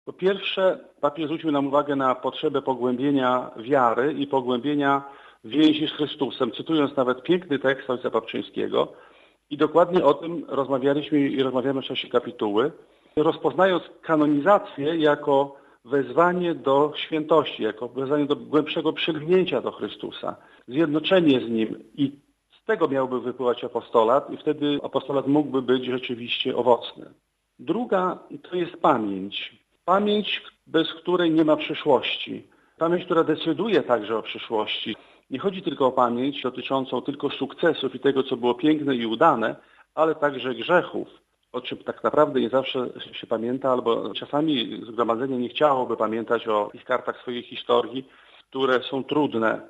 Po pierwsze, papież zwrócił nam uwagę na potrzebę pogłębienia wiary i pogłębienia więzi z Chrystusem, cytując nawet piękny tekst ojca Babczyńskiego. I dokładnie o tym rozmawialiśmy i rozmawiamy w czasie kapituły, rozpoznając kanonizację jako wezwanie do świętości, jako wezwanie do głębszego przylgnięcia do Chrystusa, zjednoczenie z Nim i z tego miałby wypływać apostolat i wtedy apostolat mógłby być rzeczywiście owocny. Druga to jest pamięć. Pamięć, bez której nie ma przyszłości. Pamięć, która decyduje także o przyszłości. Nie chodzi tylko o pamięć dotyczącą tylko sukcesów i tego, co było piękne i udane, ale także grzechów, o czym tak naprawdę nie zawsze się pamięta, albo czasami zgromadzenie nie chciałoby pamiętać o tych kartach swojej historii, które są trudne.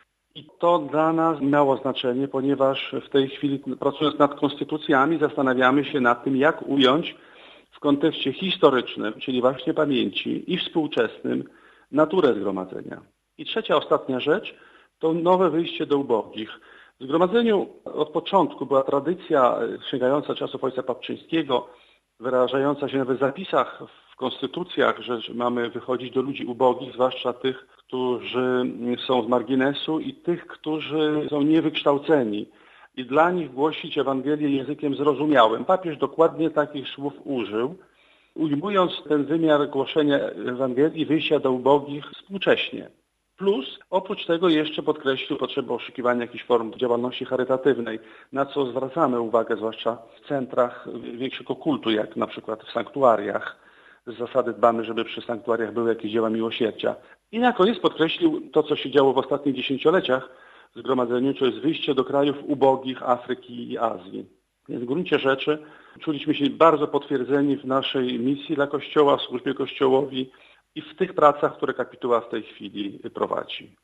I to dla nas miało znaczenie, ponieważ w tej chwili, pracując nad konstytucjami, zastanawiamy się nad tym, jak ująć w kontekście historycznym, czyli właśnie pamięci, i współczesnym naturę zgromadzenia. I trzecia, ostatnia rzecz to nowe wyjście do ubogich. W zgromadzeniu od początku była tradycja sięgająca czasów ojca Babczyńskiego, wyrażająca się nawet w zapisach w konstytucjach, że mamy wychodzić do ludzi ubogich, zwłaszcza tych, którzy są z marginesu i tych, którzy są niewykształceni. I dla nich głosić Ewangelię językiem zrozumiałym. Papież dokładnie takich słów użył, ujmując ten wymiar głoszenia Ewangelii, wyjścia do ubogich współcześnie. Plus, oprócz tego jeszcze podkreślił potrzebę oszukiwania jakichś form działalności charytatywnej, na co zwracamy uwagę, zwłaszcza w centrach większego kultu, jak na przykład w sanktuariach. Z zasady dbamy, żeby przy sanktuariach były jakieś dzieła miłosierdzia. I na koniec podkreślił to, co się działo w ostatnich dziesięcioleciach w zgromadzeniu, to jest wyjście do krajów ubogich Afryki i Azji. Więc w gruncie rzeczy czuliśmy się bardzo potwierdzeni w naszej misji dla Kościoła, w służbie Kościołowi i w tych pracach, które kapituła w tej chwili prowadzi.